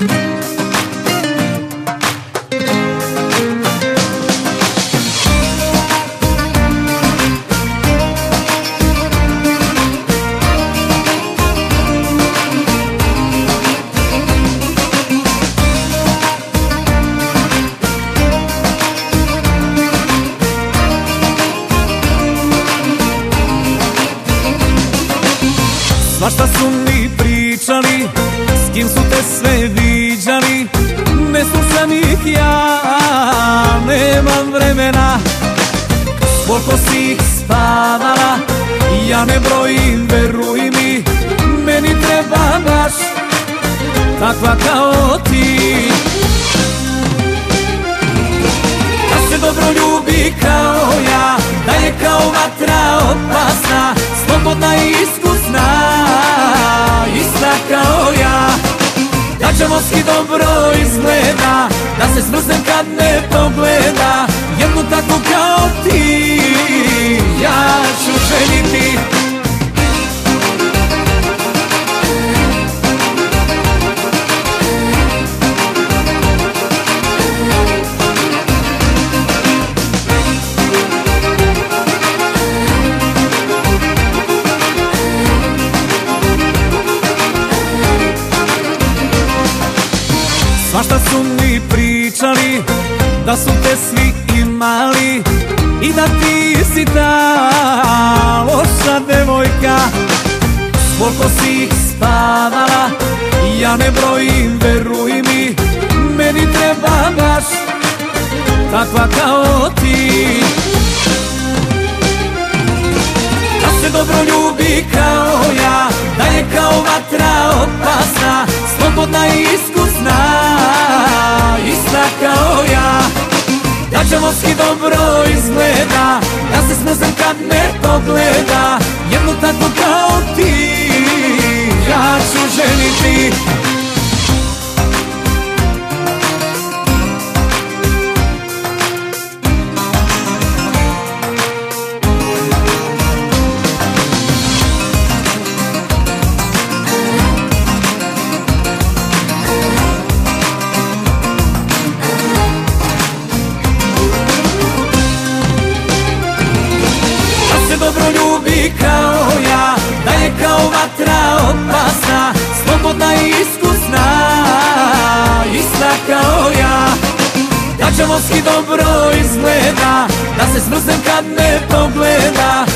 Svašta su mi pričali, s kim su te sve viđali, ne slušam ih ja, nemam vremena. Koliko si ih spavala, ja ne brojim, veruj mi, meni treba baš takva kao ti. Da se dobro ljubi kao ja, da je kao vatra opasna, slobodna i iskusna, ista kao ja. Da će moski dobro izgleda, da se smrznem kad me pogleda, jednu takvu kao ti ja ću ženiti. Svašta su mi pričali, da su te svi imali i da ti si ta loša devojka. Koliko si ih spavala, ja ne brojim, veruj mi, meni treba baš takva kao ti. Da se dobro ljubi kao ja, da je kao vatra opasna, slobodna i iskusna, ista kao ja. Da će moski dobro izgleda, da se smrznem kad me pogleda, jednu takvu kao ti ja ću ženiti. Dobro ljubi kao ja, da je kao vatra opasna, slobodna i iskusna, ista kao ja. Da će moski dobro izgleda, da se smrznem kad me pogleda,